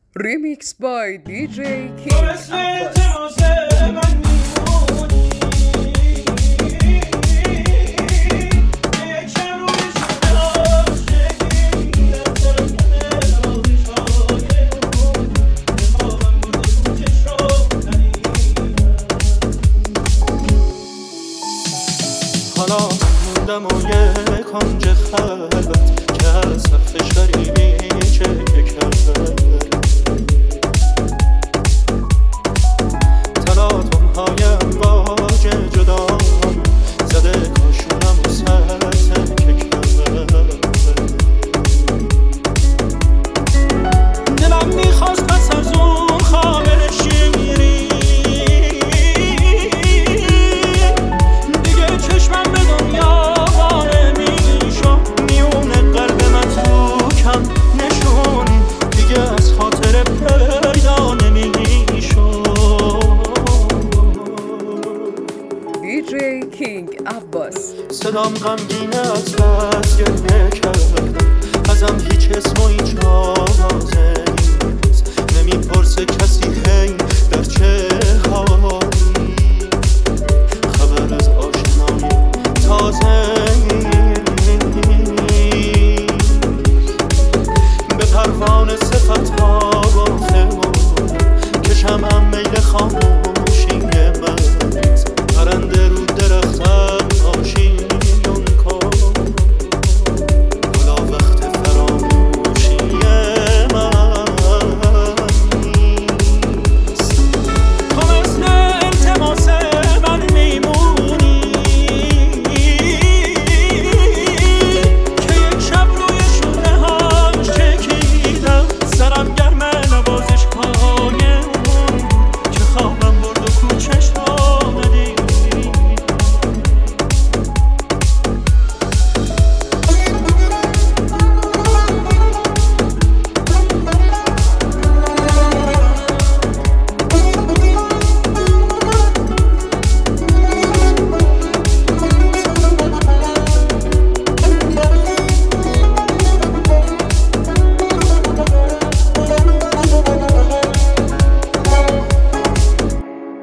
Remix by DJ King Abbas. حالا موندم و یه کنج خلوت که از صف شریمی چه کرد تلاطم هایم باج جدام زده کاشونم و سرتم که کرد دلم میخواست پس از اون خواب شیری چشمم به دنیا واره میشم میونه قلب من تو کم نشون دیگه از خاطر پیدا نمیشم DJ King Abbas. صدام غمگینه از بس گریه کردم ازم هیچ اسم و هیچ آوازه